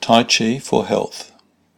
Tai Chi for health.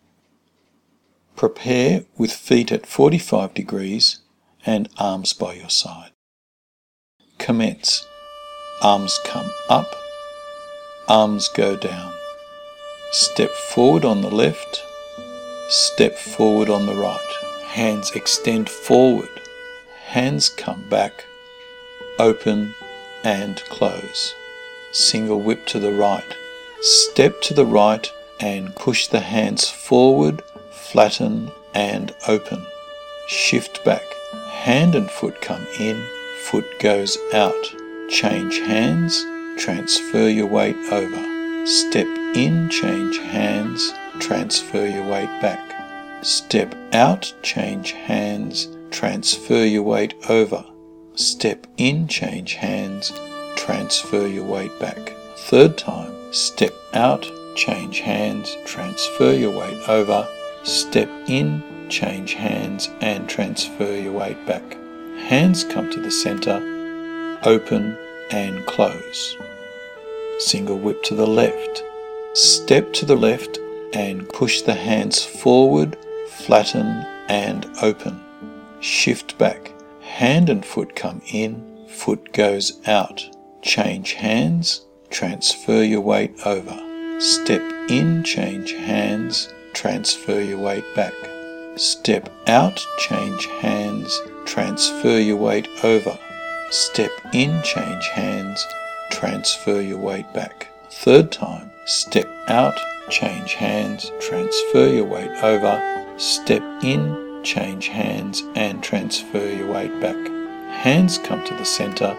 Prepare with feet at 45 degrees and arms by your side. Commence. Arms come up, arms go down. Step forward on the left, step forward on the right. Hands extend forward, hands come back, open and close. Single whip to the right. Step to the right and push the hands forward, flatten and open. Shift back. Hand and foot come in, foot goes out. Change hands, transfer your weight over. Step in, change hands, transfer your weight back. Step out, change hands, transfer your weight over. Step in, change hands, transfer your weight back. Third time, step out, change hands, transfer your weight over. Step in, change hands and transfer your weight back. Hands come to the center, open and close. Single whip to the left. Step to the left and push the hands forward, flatten and open. Shift back. Hand and foot come in, foot goes out. Change hands, transfer your weight over. Step in, change hands, transfer your weight back. Step out, change hands, transfer your weight over. Step in, change hands, transfer your weight back. Third time, step out, change hands, transfer your weight over. Step in, change hands and transfer your weight back. Hands come to the center,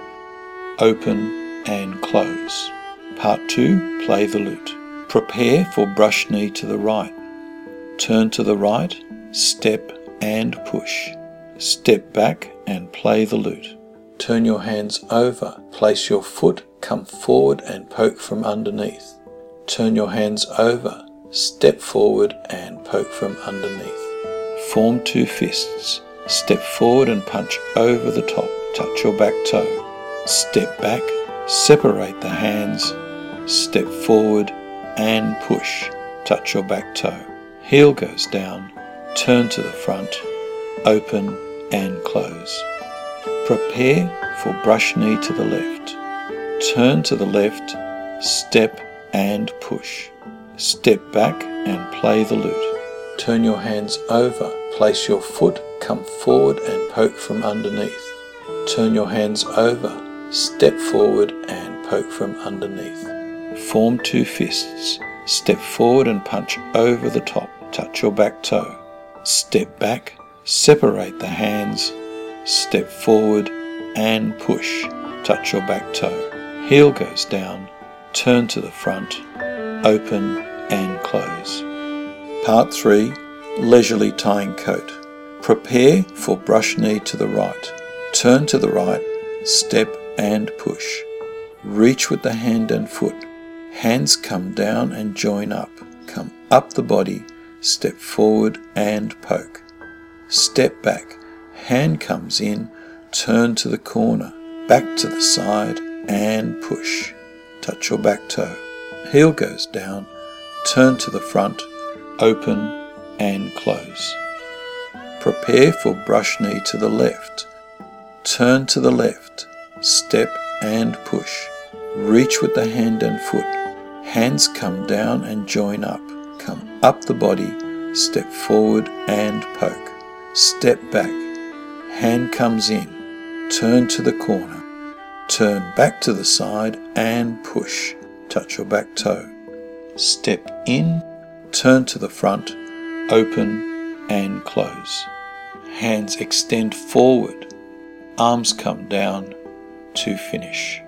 open and close. Part 2, play the lute. Prepare for brush knee to the right. Turn to the right, step and push. Step back and play the lute. Turn your hands over, place your foot, come forward and poke from underneath. Turn your hands over, step forward and poke from underneath. Form 2 fists. Step forward and punch over the top. Touch your back toe. Step back, separate the hands, step forward and push. Touch your back toe. Heel goes down, turn to the front, open and close. Prepare for brush knee to the left. Turn to the left, step and push. Step back and play the lute. Turn your hands over, place your foot, come forward and poke from underneath. Turn your hands over, step forward and poke from underneath. Form 2 fists. Step forward and punch over the top. Touch your back toe. Step back, separate the hands, step forward and push. Touch your back toe. Heel goes down, turn to the front, open and close. Part 3, leisurely tying coat. Prepare for brush knee to the right. Turn to the right, step and push. Reach with the hand and foot. Hands come down and join up. Come up the body, step forward and poke. Step back, hand comes in, turn to the corner, back to the side and push. Touch your back toe. Heel goes down, turn to the front, open and close. Prepare for brush knee to the left. Turn to the left, step and push. Reach with the hand and foot. Hands come down and join up. Come up the body, step forward and poke. Step back, hand comes in, turn to the corner, turn back to the side and push. Touch your back toe. Step in, turn to the front, open and close. Hands extend forward, arms come down to finish.